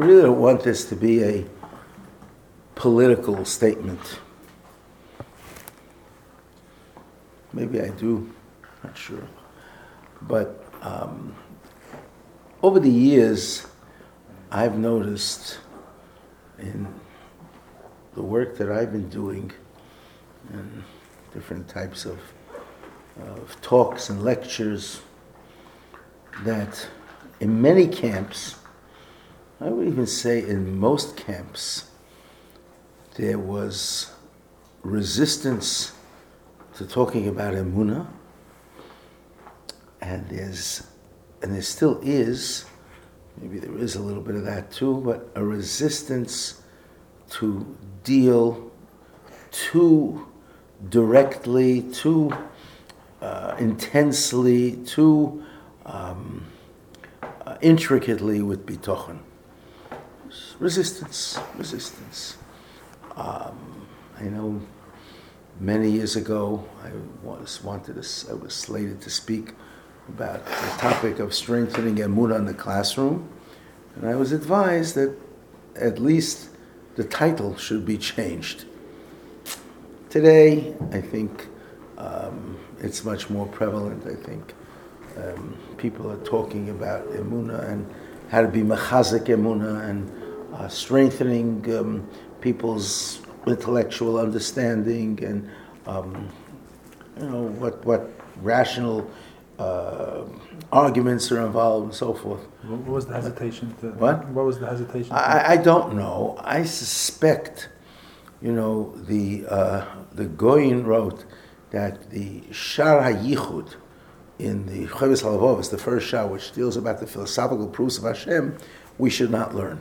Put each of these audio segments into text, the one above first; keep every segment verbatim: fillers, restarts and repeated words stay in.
really don't want this to be a political statement. Maybe I do, not sure. But um, over the years, I've noticed in the work that I've been doing and different types of, of talks and lectures that in many camps, I would even say in most camps, there was resistance to talking about Emunah, and there's, and there still is, maybe there is a little bit of that too, but a resistance to deal too directly, too uh, intensely, too um, uh, intricately with bitochen. Resistance, resistance. Um, I know many years ago I was wanted to, I was slated to speak about the topic of strengthening emunah in the classroom, and I was advised that at least the title should be changed. Today, I think um, it's much more prevalent. I think um, people are talking about emunah and how to be mechazik emunah and uh, strengthening um, people's intellectual understanding and um, you know what what rational uh, arguments are involved and so forth. What was the hesitation? To, what? What was the hesitation? I, I don't know. I suspect, you know, the uh, the Goyin wrote that the Shar HaYichud in the Chovos HaLevavos, the first Shar, which deals about the philosophical proofs of Hashem, we should not learn.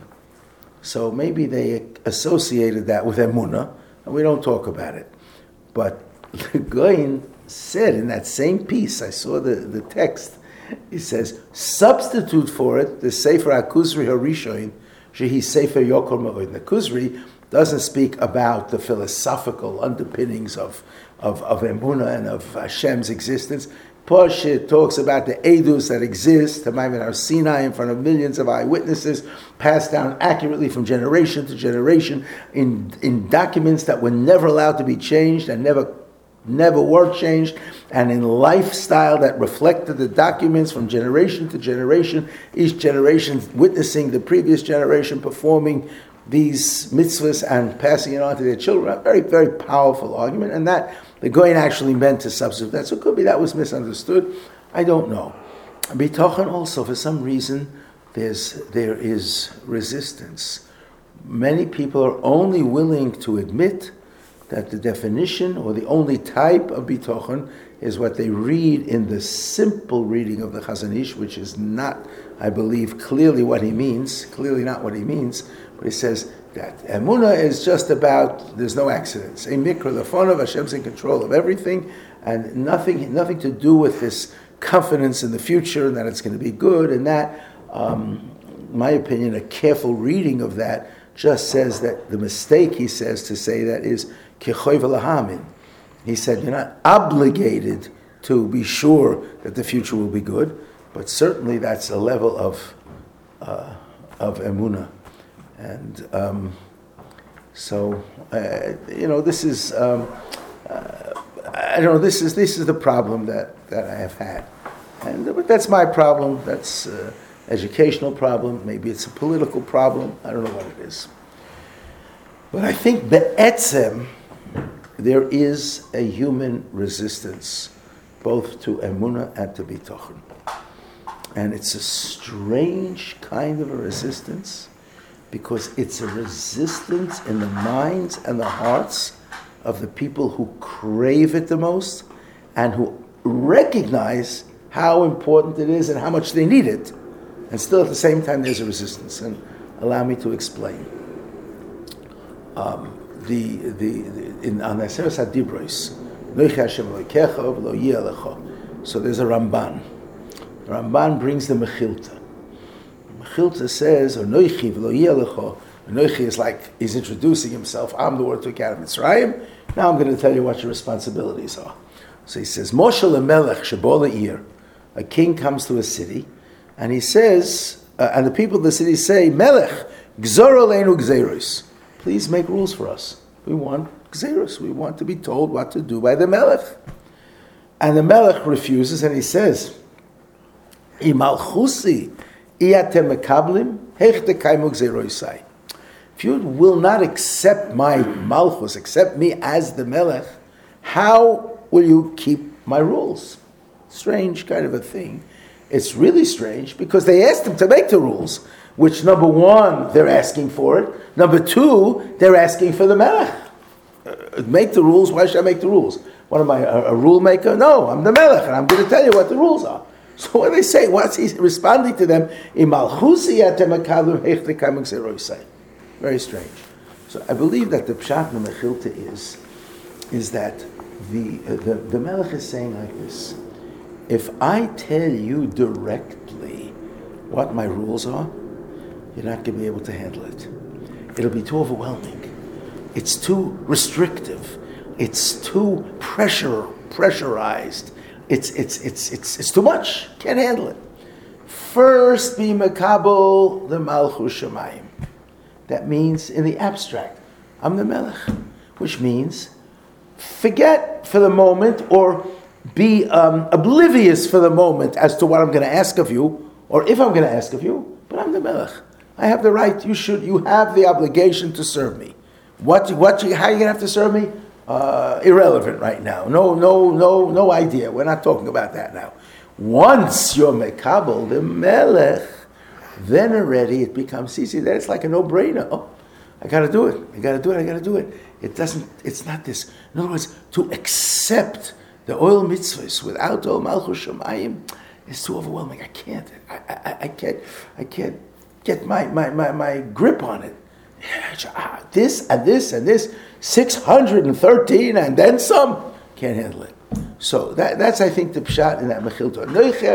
So maybe they associated that with Emunah, and we don't talk about it. But the Goyin said in that same piece, I saw the, the text, he says, substitute for it the Sefer HaKuzri HaRishon, Shehi Sefer Yokor Ma'od. The Kuzri doesn't speak about the philosophical underpinnings of, of, of Emunah and of Hashem's existence. Poshit talks about the edus that exist, the Maimon Har Sinai, in front of millions of eyewitnesses, passed down accurately from generation to generation in, in documents that were never allowed to be changed and never never were changed, and in lifestyle that reflected the documents from generation to generation, each generation witnessing the previous generation performing these mitzvahs and passing it on to their children. A very, very powerful argument, and that the Goyin actually meant to substitute that. So it could be that was misunderstood. I don't know. Bitochen also, for some reason, there's there is resistance. Many people are only willing to admit that the definition or the only type of bitochen is what they read in the simple reading of the Chazon Ish, which is not, I believe, clearly what he means, clearly not what he means, but he says that emunah is just about, there's no accidents. A mikra lefonav, Hashem's in control of everything, and nothing nothing to do with this confidence in the future and that it's going to be good, and that, um, in my opinion, a careful reading of that just says that the mistake, he says, to say that is kechoy v'lahamin. He said you're not obligated to be sure that the future will be good, but certainly that's a level of uh, of emunah. And um, so, uh, you know, this is um, uh, I don't know. This is this is the problem that, that I have had, and but that's my problem. That's uh, educational problem. Maybe it's a political problem. I don't know what it is. But I think be'etzem, there is a human resistance, both to emunah and to bitochen, and it's a strange kind of a resistance, because it's a resistance in the minds and the hearts of the people who crave it the most and who recognize how important it is and how much they need it. And still at the same time there's a resistance. And allow me to explain. Um, the, the, the in on the Aseret HaDibros, so there's a Ramban. The Ramban brings the Mechilta. Mechilta says, or Noichi v'lo yelecho. Noichi is like, he's introducing himself. I'm the one who took you out of Mitzrayim. Now I'm going to tell you what your responsibilities are. So he says, Moshe lemelech shebo le'ir. A king comes to a city, and he says, uh, and the people of the city say, Melech, Gzor aleinu gzeros. Please make rules for us. We want gzeros. We want to be told what to do by the Melech. And the Melech refuses, and he says, Imalchusi iatem mekablim hech tekaimu gzeroisai. If you will not accept my malchus, accept me as the Melech, how will you keep my rules? Strange kind of a thing. It's really strange because they asked him to make the rules, which number one, they're asking for it. Number two, they're asking for the Melech. Uh, make the rules, why should I make the rules? What am I, a, a rule maker? No, I'm the Melech, and I'm going to tell you what the rules are. So what do they say? What's he responding to them? Very strange. So I believe that the Pshat in the Mechilta is, is that the, uh, the, the Melech is saying like this: if I tell you directly what my rules are, you're not going to be able to handle it. It'll be too overwhelming. It's too restrictive. It's too pressure pressurized. It's it's it's it's it's too much. Can't handle it. First, be makabel the malchus shamayim. That means, in the abstract, I'm the Melech, which means forget for the moment or be um, oblivious for the moment as to what I'm going to ask of you, or if I'm going to ask of you. But I'm the Melech. I have the right. You should. You have the obligation to serve me. What? What? How are you going to have to serve me? Uh, irrelevant right now. No, no, no, no idea. We're not talking about that now. Once you're mekabel, the Melech, then already it becomes easy. Then it's like a no-brainer. Oh, I got to do it. I got to do it. I got to do it. It doesn't. It's not this. In other words, to accept the oil mitzvahs without oil malchus shamayim is too overwhelming. I can't. I, I, I can't. I can't get my, my, my, my grip on it. This and this and this, six hundred thirteen and then some. Can't handle it. So that, that's, I think, the pshat in that Mechilta.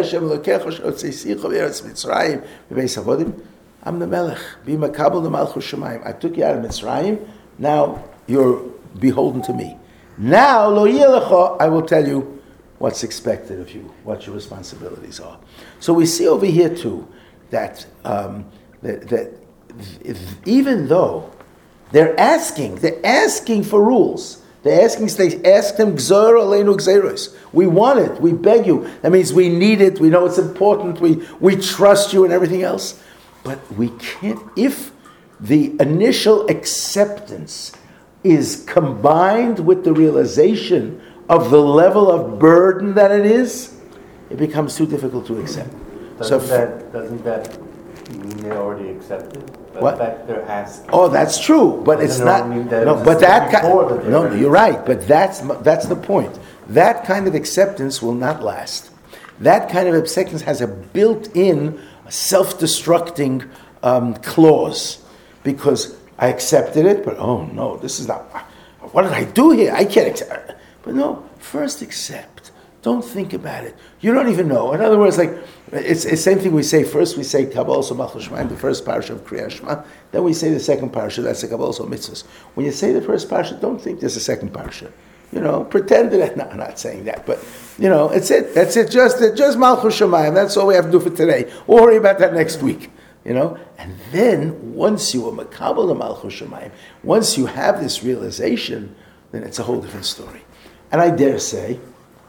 I'm the Melech. Be makabel the malchus shamayim. I took you out of Mitzrayim. Now you're beholden to me. Now, lo yelecha, I will tell you what's expected of you, what your responsibilities are. So we see over here too that um, that, that if, even though they're asking, they're asking for rules. They're asking, they ask them, Gzor aleinu gzeros. We want it, we beg you. That means we need it, we know it's important, we, we trust you and everything else. But we can't, if the initial acceptance is combined with the realization of the level of burden that it is, it becomes too difficult to accept. Doesn't, so that, doesn't that mean they already accepted? The what? fact they're asking. Oh, that's true, but it's not. That no, but that kind. That No, you're right, but that's that's the point. That kind of acceptance will not last. That kind of acceptance has a built-in self-destructing um, clause, because I accepted it, but oh no, this is not. What did I do here? I can't accept. But no, first accept. Don't think about it. You don't even know. In other words, like it's the same thing we say. First we say Kabbalah so Malchus Shemaim, the first parasha of Kriyas Shema. Then we say the second parasha. That's the Kabbalah so Mitzvahs. When you say the first parasha, don't think there's a second parasha. You know, pretend that. No, I'm not saying that, but you know, it's it. That's it. Just just Malchus Shemaim. That's all we have to do for today. We'll worry about that next week. You know, and then once you are makabel the Malchus Shemaim, once you have this realization, then it's a whole different story. And I dare say,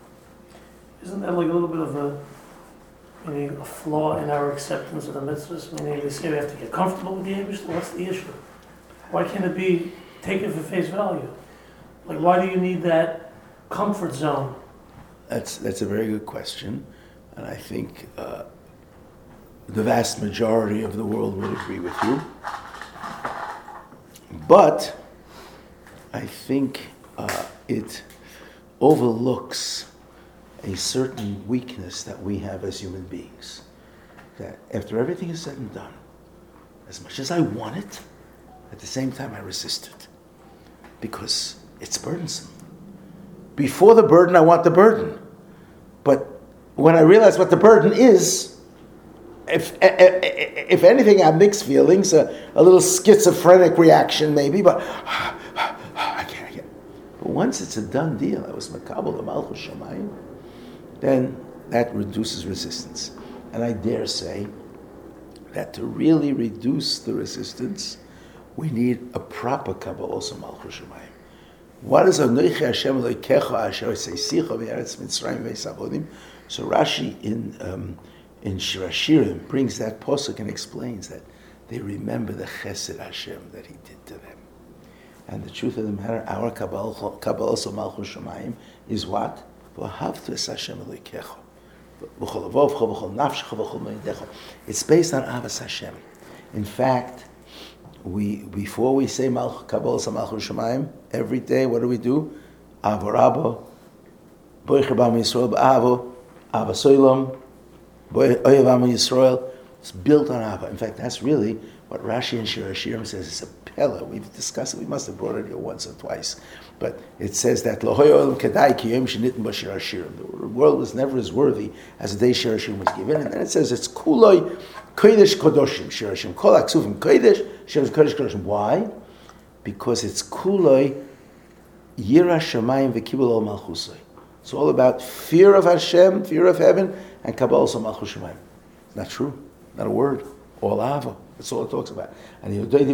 isn't that like a little bit of a, meaning a flaw in our acceptance of the mitzvahs? Meaning they say we have to get comfortable with the Eibush. What's the issue? Why can't it be taken for face value? Like, why do you need that comfort zone? That's that's a very good question, and I think uh, the vast majority of the world would agree with you. But I think uh, it overlooks a certain weakness that we have as human beings. That after everything is said and done, as much as I want it, at the same time I resist it. Because it's burdensome. Before the burden, I want the burden. But when I realize what the burden is, if if anything, I have mixed feelings, a, a little schizophrenic reaction maybe, but I can't, I can't. But once it's a done deal, I was makabel the Malchus Shamayim, then that reduces resistance. And I dare say that to really reduce the resistance, we need a proper Kabbalos Malchus Shemayim. What is Anochi Hashem Elokecha Asher Seisicha V'Eretz Mitzrayim V'Savodim? So Rashi in um, in Shir Hashirim brings that posuk and explains that they remember the Chesed Hashem that He did to them. And the truth of the matter, our Kabbalos Malchus Shemayim is what? V'Ahavtu Es Hashem Elokecha. It's based on Avas Hashem. In fact, we before we say Malch Kabbalos Malchus Shemayim, every day, what do we do? Avo Rabbo, Boicher B'Am Yisrael B'Avo, Ava Soilam, Oyev Am Yisrael. It's built on Ava. In fact, that's really what Rashi and Shir Hashirim says. It's a pillar. We've discussed it. We must have brought it here once or twice. But it says that the world was never as worthy as the day Shir Hashirim was given. And then it says it's kuloi kodesh kodoshim Shir Hashirim kol aksufim kodesh Shir kodesh kodoshim. Why? Because it's kuloi yira shamayim v'kibul ol malchusoi. It's all about fear of Hashem, fear of heaven, and kabbalos malchus shemayim. Not true. Not a word. All ava. That's all it talks about. And you there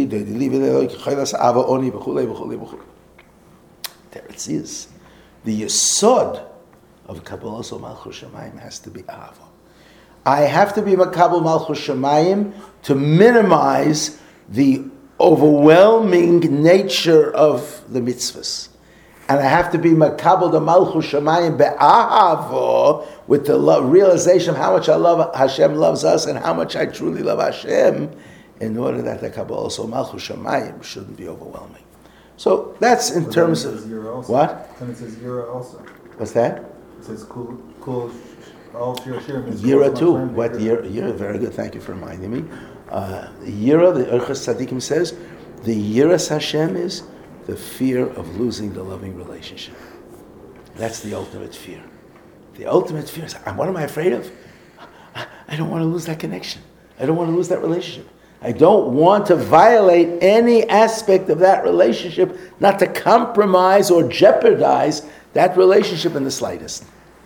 it is. The yesod of kabbalos malchus shemayim has to be ava. I have to be makabel malchus shemayim to minimize the overwhelming nature of the mitzvahs. And I have to be makabel the malchus shemayim be'ahavo, with the lo- realization of how much I love Hashem loves us and how much I truly love Hashem, in order that the kabbalos malchus shemayim shouldn't be overwhelming. So that's in But terms then it says of Yira also. what? Then it says Yira also. What's that? It says cool, cool. All Shir Hashirim is Yira Kol too. Hashem What Yira. Yira? Yira, very good. Thank you for reminding me. Uh, Yira, the Erchas Tzadikim says, the Yiras Hashem is the fear of losing the loving relationship. That's the ultimate fear. The ultimate fear is, what am I afraid of? I don't want to lose that connection. I don't want to lose that relationship. I don't want to violate any aspect of that relationship, not to compromise or jeopardize that relationship in the slightest.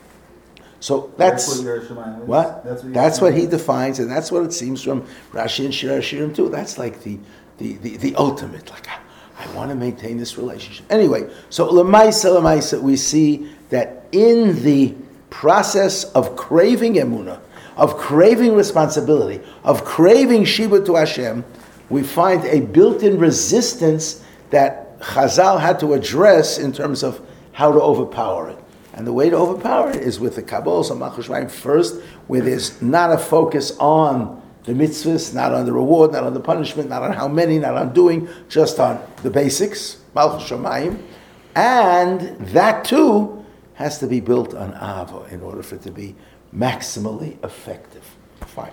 So that's, That's what Yira Shemayim is. what? That's what, That's Yira what Shemayim he is. defines, and that's what it seems from Rashi and Shir Hashirim too. That's like the, the, the, the ultimate, like, I, I want to maintain this relationship. Anyway, so Lamaisa, Lamaisa, we see that in the process of craving emunah, of craving responsibility, of craving Shiva to Hashem, we find a built-in resistance that Chazal had to address in terms of how to overpower it. And the way to overpower it is with the kabbalos of malchus shemayim first, where there's not a focus on the mitzvahs, not on the reward, not on the punishment, not on how many, not on doing, just on the basics, malchus shemayim. And that too has to be built on ava in order for it to be maximally effective. Fine.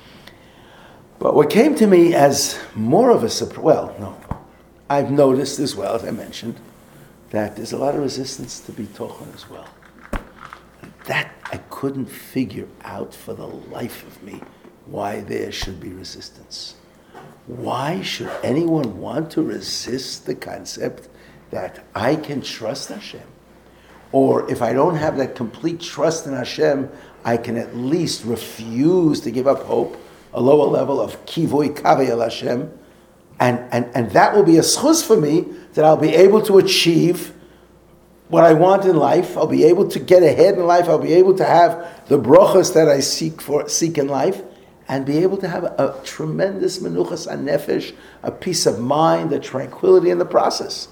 But what came to me as more of a surprise, well, no, I've noticed as well, as I mentioned, that there's a lot of resistance to be tochen as well. And that I couldn't figure out for the life of me why there should be resistance. Why should anyone want to resist the concept that I can trust Hashem? Or if I don't have that complete trust in Hashem, I can at least refuse to give up hope, a lower level of kivui kaveh el Hashem, and, and, and that will be a schus for me, that I'll be able to achieve what I want in life. I'll be able to get ahead in life. I'll be able to have the brachas that I seek for seek in life, and be able to have a, a tremendous menuchas anefesh, a peace of mind, a tranquility in the process.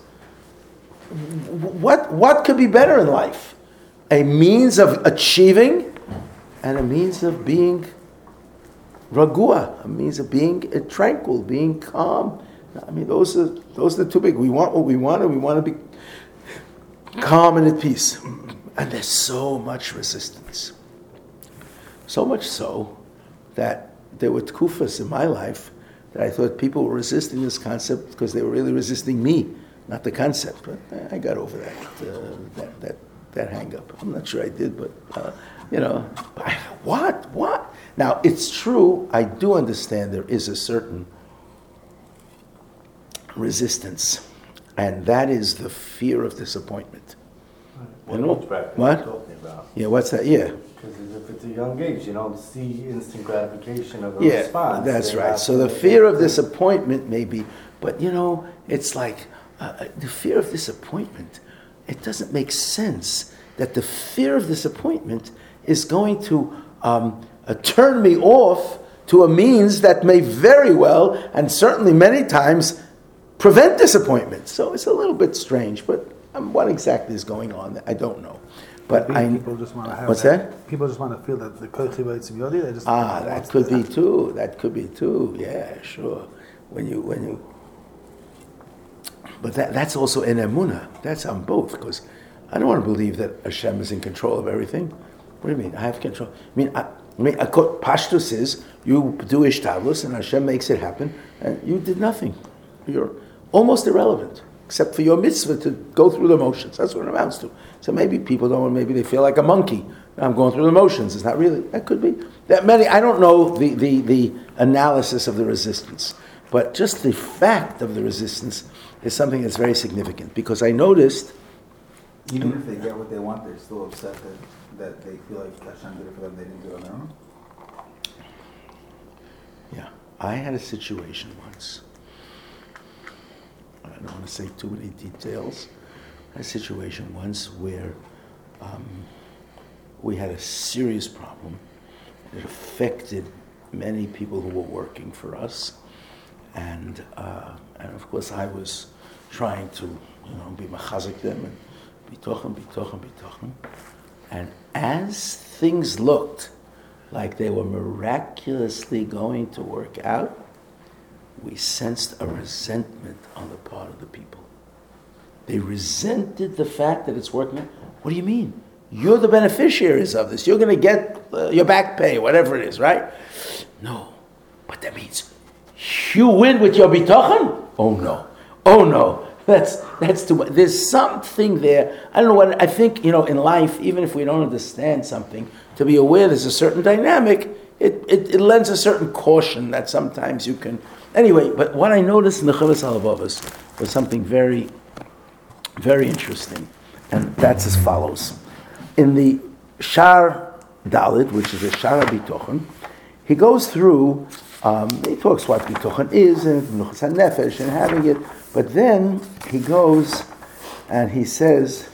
What what could be better in life? A means of achieving and a means of being ragua, a means of being tranquil, being calm. I mean, those are those are the two big. We want what we want, and we want to be calm and at peace. And there's so much resistance. So much so that there were tkufas in my life that I thought people were resisting this concept because they were really resisting me, not the concept. But I got over that uh, that that that hang up. I'm not sure I did, but uh, you know, I, what what? Now it's true. I do understand there is a certain resistance, and that is the fear of disappointment. What You know? age bracket What? are you talking about? Yeah, what's that? Yeah. Because if it's a young age. You don't see instant gratification of a Yeah, response. that's They right. have So the to- fear of disappointment maybe, but you know, it's like uh, the fear of disappointment. It doesn't make sense that the fear of disappointment is going to um, uh, turn me off to a means that may very well, and certainly many times, prevent disappointment. So it's a little bit strange, but um, what exactly is going on, I don't know. But Maybe I, people just want to have what's that? People just want to feel that the koichi b'etzim yodi. They just Ah, want that to- could be too. That could be too. Yeah, sure. When you when you, but that that's also an emunah. That's on both, because I don't want to believe that Hashem is in control of everything. What do you mean? I have control. I mean, I, I mean, I quote, Pashtus is you do ishtadlus and Hashem makes it happen, and you did nothing. You're almost irrelevant, except for your mitzvah to go through the motions. That's what it amounts to. So maybe people don't. Maybe they feel like a monkey. I'm going through the motions. It's not really. That could be. That many. I don't know the, the, the analysis of the resistance, but just the fact of the resistance is something that's very significant, because I noticed. Even if they get what they want, they're still upset that, that they feel like Hashem did it for them, they didn't do it on their own. Yeah, I had a situation once. I don't want to say too many details. I had a situation once where um, we had a serious problem. It affected many people who were working for us, and uh, and of course I was trying to, you know, be machazik them and bitochen, bitochen, bitochen. And as things looked like they were miraculously going to work out, we sensed a resentment on the part of the people. They resented the fact that it's working out. What do you mean? You're the beneficiaries of this. You're going to get uh, your back pay, whatever it is, right? No. But that means you win with your bitachon? Oh no. Oh no. That's that's too much. There's something there. I don't know what, I think, you know, in life, even if we don't understand something, to be aware there's a certain dynamic, it, it, it lends a certain caution that sometimes you can. Anyway, but what I noticed in the Chovos HaLevavos was something very, very interesting. And that's as follows. In the Shar Dalit, which is the Shar HaBitochen, he goes through, um, he talks what Bitochen is, and Menuchas HaNefesh, and having it, but then he goes and he says,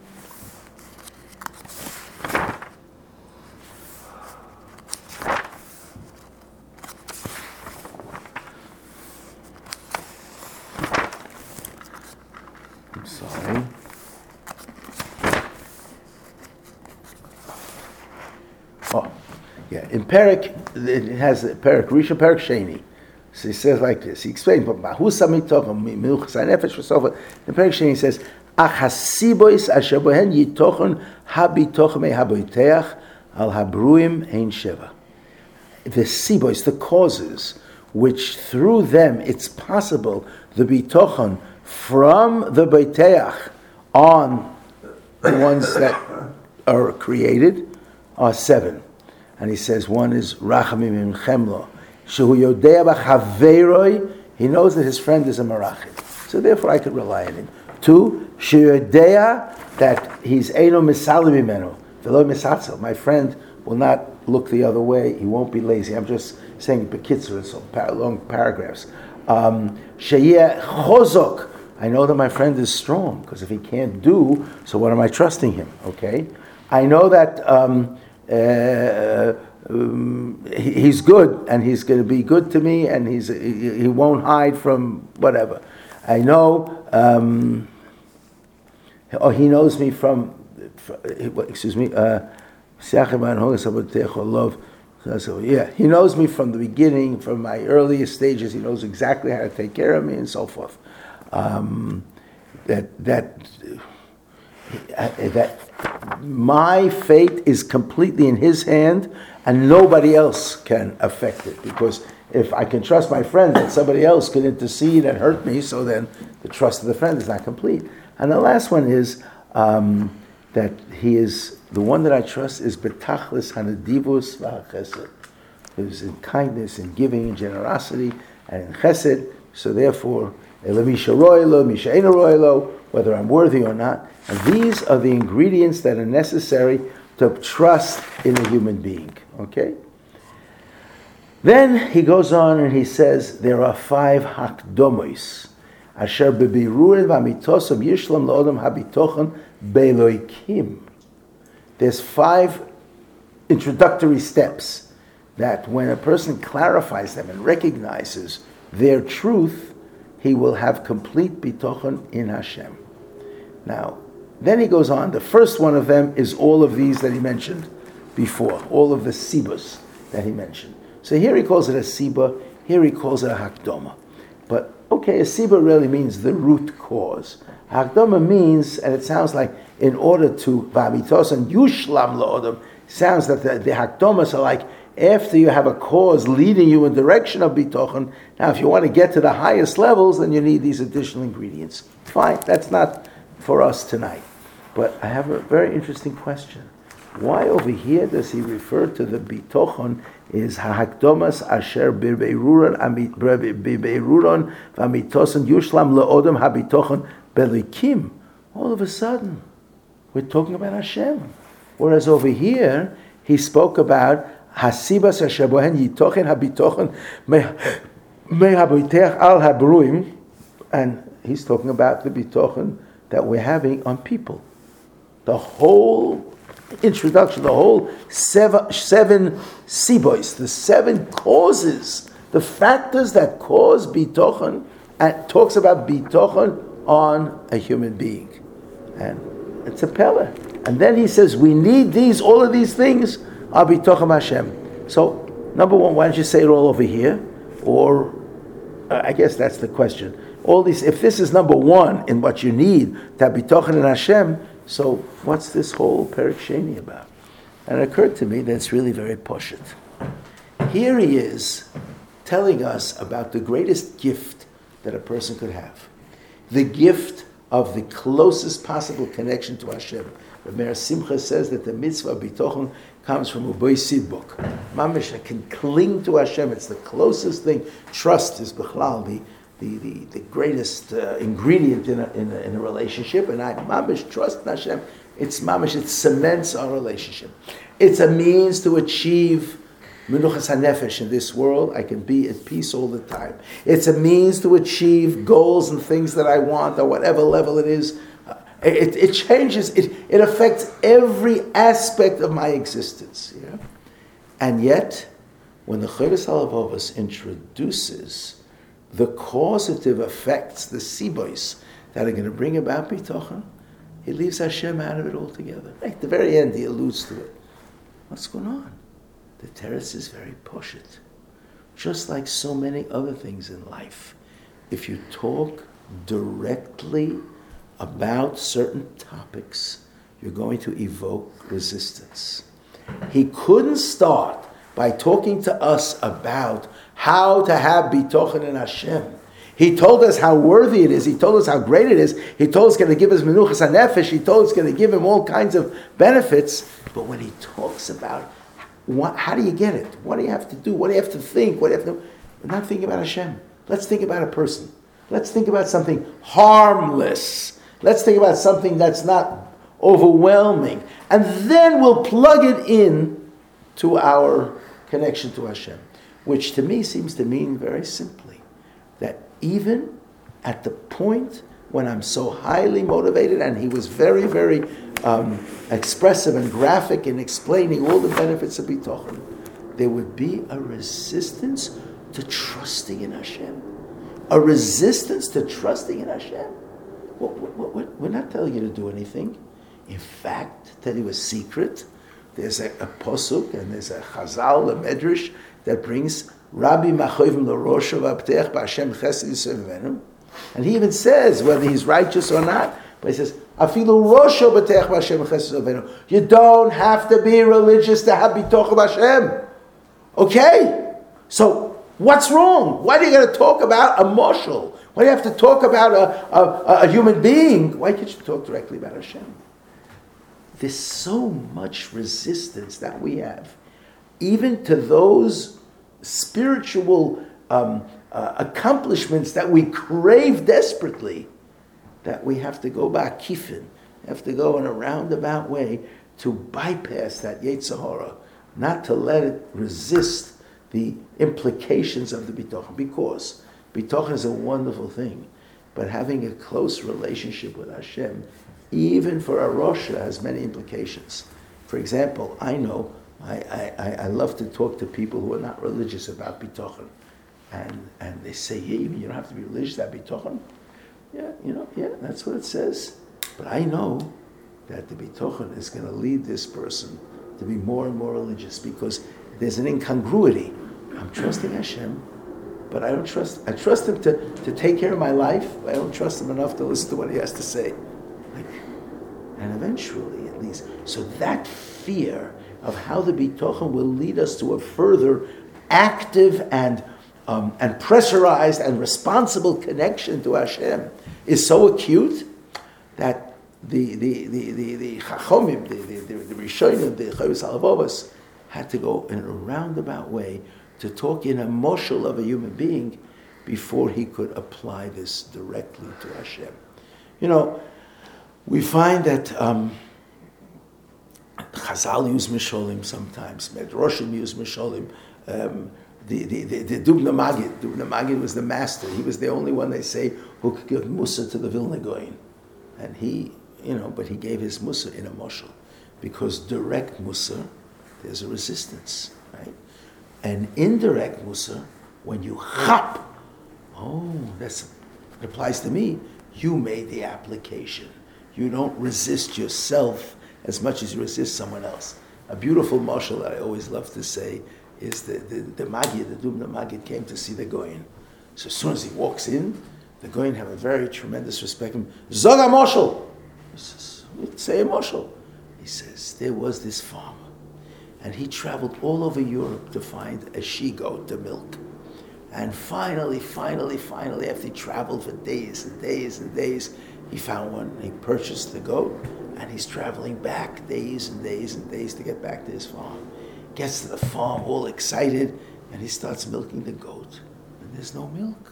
I'm sorry. Oh, yeah. In Perek, it has a Perek Rishon, Perek Sheni. So he says like this. He explains, but who samitochem menuchas hanefesh v'sofa. In Perek Sheni he says, "Ach hasibois asher bohen yitochen habitochem haboiteach al habruim ein sheva." The sibois, the causes, which through them it's possible the bitochen from the beiteach on the ones that are created are seven. And he says one is rachamim im chemlo. Shehu yodea b'chaveiroi, he knows that his friend is a marachim. So therefore I could rely on him. Two, sheyodea, that he's eino misalim imenu, v'lo misatzel. My friend will not look the other way. He won't be lazy. I'm just saying bekitzur, so long paragraphs. Um, Sheyeh chozok, I know that my friend is strong, because if he can't do, so what am I trusting him? Okay? I know that um, uh, um, he, he's good, and he's going to be good to me, and he's he, he won't hide from whatever. I know, um, or he knows me from, excuse me, uh, yeah, he knows me from the beginning, from my earliest stages. He knows exactly how to take care of me and so forth. Um, that that uh, that my fate is completely in his hand, and nobody else can affect it. Because if I can trust my friend, that somebody else could intercede and hurt me, so then the trust of the friend is not complete. And the last one is um, that he is. The one that I trust is betachlis hanadivus v'chesed. It is in kindness, in giving, in generosity, and in chesed. So therefore, elemisha roylo, misha ena roylo, whether I'm worthy or not. And these are the ingredients that are necessary to trust in a human being. Okay? Then he goes on and he says there are five hakdomos. Asher bebirurin v'amitosam yishlam la'odam habitochon beloikim. There's five introductory steps that when a person clarifies them and recognizes their truth, he will have complete bitochon in Hashem. Now, then he goes on. The first one of them is all of these that he mentioned before, all of the sibos that he mentioned. So here he calls it a siba, here he calls it a hakdoma. But okay, a siba really means the root cause. Hakdoma means, and it sounds like in order to v'amitos and yushlam la'odam, sounds that the, the hakdomas are like after you have a cause leading you in direction of bitochen. Now, if you want to get to the highest levels, then you need these additional ingredients. Fine, that's not for us tonight. But I have a very interesting question. Why over here does he refer to the bitochen is ha'akdomas asher b'beiruron b'beiruron v'amitosan yushlam le'odam ha'bitochen belikim? All of a sudden, we're talking about Hashem. Whereas over here, he spoke about hasibas asher bohen yitochen ha'bitochen me'habitech al habruim, and he's talking about the bitochen that we're having on people. The whole introduction, the whole seven, seven sibois, the seven causes, the factors that cause bitochen, and talks about bitochen on a human being. And it's a pella. And then he says, we need these, all of these things are bitochen Hashem. So, number one, why don't you say it all over here? Or, uh, I guess that's the question. All these, if this is number one in what you need, to have bitochen in Hashem, so what's this whole Perek Sheni about? And it occurred to me that it's really very poshut. Here he is telling us about the greatest gift that a person could have. The gift of the closest possible connection to Hashem. Rav Meir Simcha says that the mitzvah of bitochen comes from Ubay Sidbok. Mamish can cling to Hashem. It's the closest thing. Trust is b'chlal, the The, the, the greatest uh, ingredient in a, in, a, in a relationship, and I mamish trust in Hashem. It's mamish, it cements our relationship. It's a means to achieve menuchas hanefesh in this world. I can be at peace all the time. It's a means to achieve goals and things that I want, or whatever level it is. Uh, it, it changes, it, it affects every aspect of my existence. Yeah? And yet, when the Chodesh Halavavos introduces the causative effects, the sibois, that are going to bring about bitochen, he leaves Hashem out of it altogether. At the very end, he alludes to it. What's going on? The teretz is very poshut. Just like so many other things in life, if you talk directly about certain topics, you're going to evoke resistance. He couldn't start by talking to us about how to have bitochen in Hashem. He told us how worthy it is. He told us how great it is. He told us it's going to give us menuchas hanefesh. He told us it's going to give him all kinds of benefits. But when he talks about what, how do you get it? What do you have to do? What do you have to think? What do you have to do? We're not thinking about Hashem. Let's think about a person. Let's think about something harmless. Let's think about something that's not overwhelming. And then we'll plug it in to our connection to Hashem. Which to me seems to mean very simply that even at the point when I'm so highly motivated, and he was very, very um, expressive and graphic in explaining all the benefits of bitochen, there would be a resistance to trusting in Hashem. A resistance to trusting in Hashem. We're not telling you to do anything. In fact, tell you a secret. There's a, a posuk and there's a chazal, a medrash, that brings Rabbi Machovim l'Rosh v'Abtech b'Hashem Chesed Yisrael. And he even says whether he's righteous or not, but he says, Afilu Rosh v'Abtech b'Hashem Chesed Yisrael. You don't have to be religious to have bitoch of Hashem. Okay? So, what's wrong? Why do you got to talk about a moshel? Why do you have to talk about a, a, a human being? Why can't you talk directly about Hashem? There's so much resistance that we have, even to those spiritual um, uh, accomplishments that we crave desperately, that we have to go back kifin, have to go in a roundabout way to bypass that Yetzer Hara, not to let it resist the implications of the Bitochen, because Bitochen is a wonderful thing, but having a close relationship with Hashem, even for a Rosha, has many implications. For example, I know, I, I, I love to talk to people who are not religious about Bitochen, and, and they say, yeah, you don't have to be religious about Bitochen? Yeah, you know, yeah, that's what it says. But I know that the Bitochen is going to lead this person to be more and more religious, because there's an incongruity. I'm trusting Hashem, but I don't trust, I trust him to, to take care of my life. I don't trust him enough to listen to what he has to say. Like, and eventually, at least, so that fear of how the Bitochen will lead us to a further active and um, and pressurized and responsible connection to Hashem is so acute that the the the the the Chachomim, the the the, the Rishonim, the Chovos HaLevavos, had to go in a roundabout way to talk in a moshel of a human being before he could apply this directly to Hashem. You know, we find that um, Chazal use Misholim sometimes, Medrashim use Misholim. Um, the, the, the, the Dubna Magid, Dubna Magid was the master. He was the only one, they say, who could give Musa to the Vilna Goyin. And he, you know, but he gave his Musa in a moshel. Because direct Musa, there's a resistance, right? And indirect Musa, when you chap, oh, that's, it applies to me, you made the application. You don't resist yourself as much as you resist someone else. A beautiful mashal that I always love to say is the, the, the Magid, the Dubna Magid came to see the Goyin. So as soon as he walks in, the Goyin have a very tremendous respect for him. Zoga mashal! He says, say a mashal. He says, there was this farmer, and he traveled all over Europe to find a she-goat to milk. And finally, finally, finally, after he traveled for days and days and days, he found one. He purchased the goat, and he's traveling back days and days and days to get back to his farm. Gets to the farm all excited, and he starts milking the goat, and there's no milk.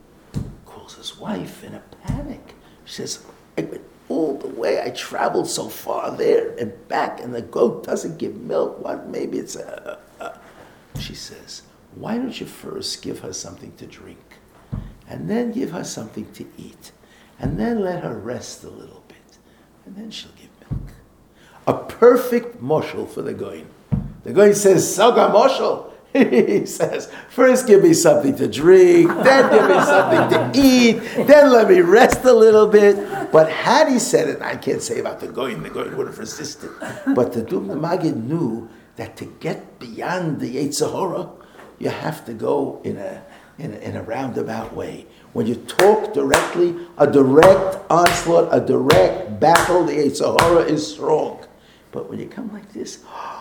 Calls his wife in a panic. She says, I went all the way, I traveled so far there and back, and the goat doesn't give milk. What? Maybe it's a... a, a. She says, why don't you first give her something to drink, and then give her something to eat, and then let her rest a little bit, and then she'll give milk. A perfect moshel for the Goyin. The Goyin says, Soga moshel. He says, first give me something to drink, then give me something to eat, then let me rest a little bit. But had he said it, I can't say about the Goyin, the Goyin would have resisted. But the Dubna Magid knew that to get beyond the Yetzer Hara, you have to go in a, in a in a roundabout way. When you talk directly, a direct onslaught, a direct battle, the Yetzer Hara is strong. But when you come like this,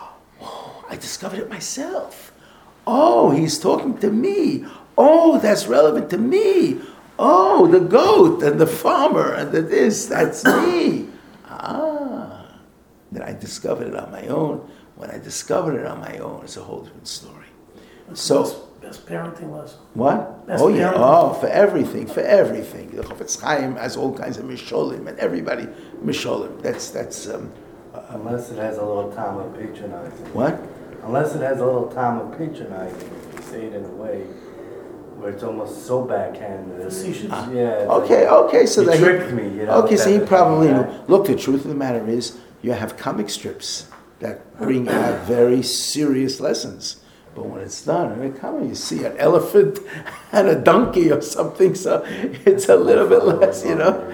oh, I discovered it myself. Oh, he's talking to me. Oh, that's relevant to me. Oh, the goat and the farmer and the this, that's me. Ah, then I discovered it on my own. When I discovered it on my own, it's a whole different story. That's So, best, best parenting lesson. what? Best Oh yeah, parenting. oh, for everything, for everything. The Chofetz Chaim has all kinds of misholim, and everybody misholim. That's that's um, Unless it has a little time of patronizing. what? Unless it has a little time of patronizing, if you say it in a way where it's almost so backhanded. Facetious. Yeah. it's Okay, like, okay, so you that tricked he, me, you know. okay, so he that- probably yeah. knew. Look, the truth of the matter is, you have comic strips that bring out very serious lessons. But when it's done in a comic, you see an elephant and a donkey or something, so it's a little bit less, you know.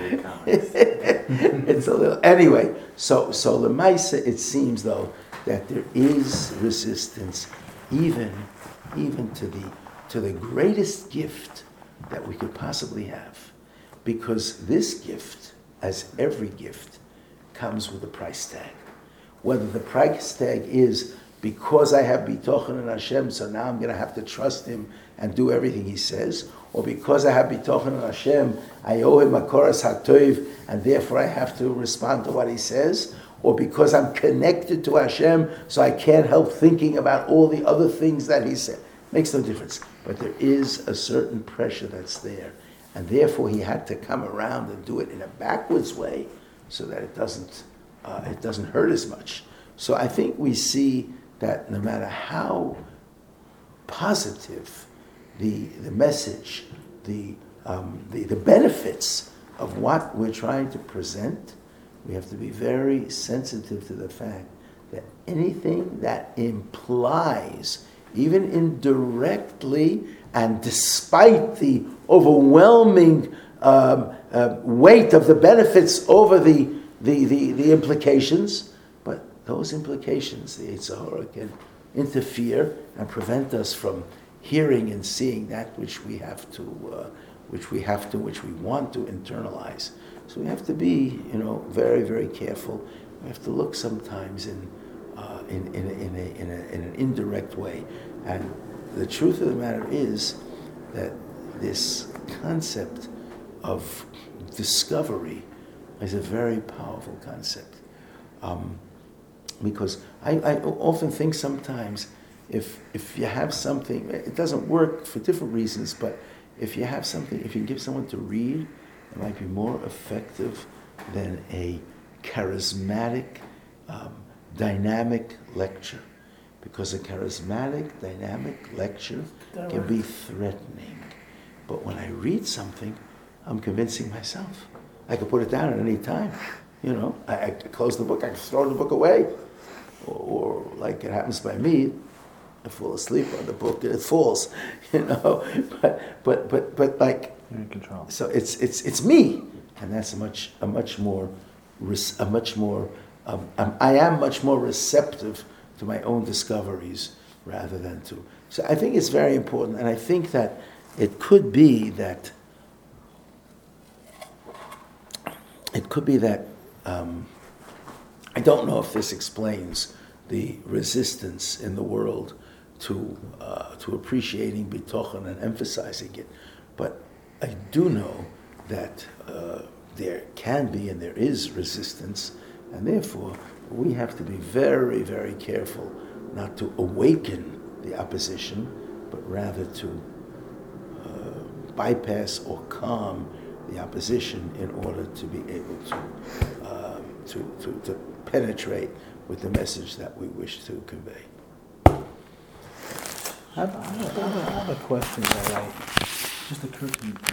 It's a little anyway. So, so Lemaisa, it seems though that there is resistance, even, even to the to the greatest gift that we could possibly have, because this gift, as every gift, comes with a price tag. Whether the price tag is because I have bitochen in Hashem, so now I'm going to have to trust Him and do everything He says, or because I have bitochen in Hashem, I owe Him a koras hatoiv, and therefore I have to respond to what He says, or because I'm connected to Hashem, so I can't help thinking about all the other things that He said. Makes no difference. But there is a certain pressure that's there, and therefore He had to come around and do it in a backwards way, so that it doesn't uh, it doesn't hurt as much. So I think we see that no matter how positive the, the message, the, um, the, the benefits of what we're trying to present, we have to be very sensitive to the fact that anything that implies, even indirectly, and despite the overwhelming um, uh, weight of the benefits over the, the, the, the implications, but those implications, the Yetzer Hara can interfere and prevent us from hearing and seeing that which we have to, uh, which we have to, which we want to internalize. So we have to be, you know, very, very careful. We have to look sometimes in, uh, in, in, a, in, a, in, a, in an indirect way. And the truth of the matter is that this concept of discovery is a very powerful concept. Um, because I, I often think sometimes if if you have something, it doesn't work for different reasons, but if you have something, if you can give someone to read, it might be more effective than a charismatic, um, dynamic lecture. Because a charismatic, dynamic lecture can be threatening. But when I read something, I'm convincing myself. I can put it down at any time. You know, I, I close the book, I can throw the book away. Or, or like it happens by me, I fall asleep on the book and it falls. You know, but but but but like, You're in control. so it's it's it's me, and that's a much a much more a much more um, um, I am much more receptive to my own discoveries rather than to. So I think it's very important, and I think that it could be that it could be that um, I don't know if this explains the resistance in the world to uh, to appreciating bitochen and emphasizing it, but I do know that uh, there can be and there is resistance, and therefore we have to be very, very careful not to awaken the opposition, but rather to uh, bypass or calm the opposition in order to be able to, um, to, to, to penetrate with the message that we wish to convey. I have, I have, I have a question that I just occurred to me.